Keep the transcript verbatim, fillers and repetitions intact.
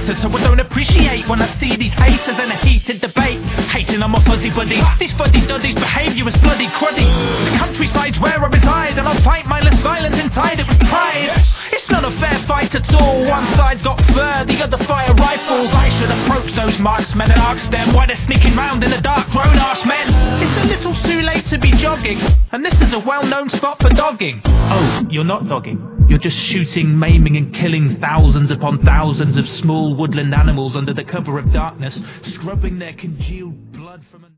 later, so I don't appreciate when I see these haters in a heated debate, hating on my fuzzy buddies. These fuddy duddies behaviour is bloody cruddy. The countryside's where I reside, and I'll fight mindless violence inside it with pride. It's not a fair fight at all. One side's got fur, the other fire rifles. I should approach those marksmen and ask them why they're sneaking round in the dark, grown-arse men. It's a little too late to be jogging, and this is a well-known spot for dogging. Oh, you're not dogging. You're just shooting, maiming and killing thousands upon thousands of small woodland animals under the cover of darkness, scrubbing their congealed blood from...